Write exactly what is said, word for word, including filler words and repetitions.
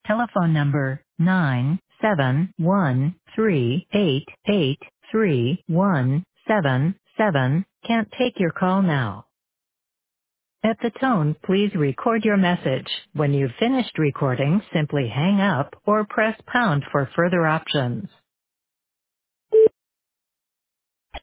Telephone number nine seven one three eight eight three one seven seven can't take your call now. At the tone, please record your message. When you've finished recording, simply hang up or press pound for further options.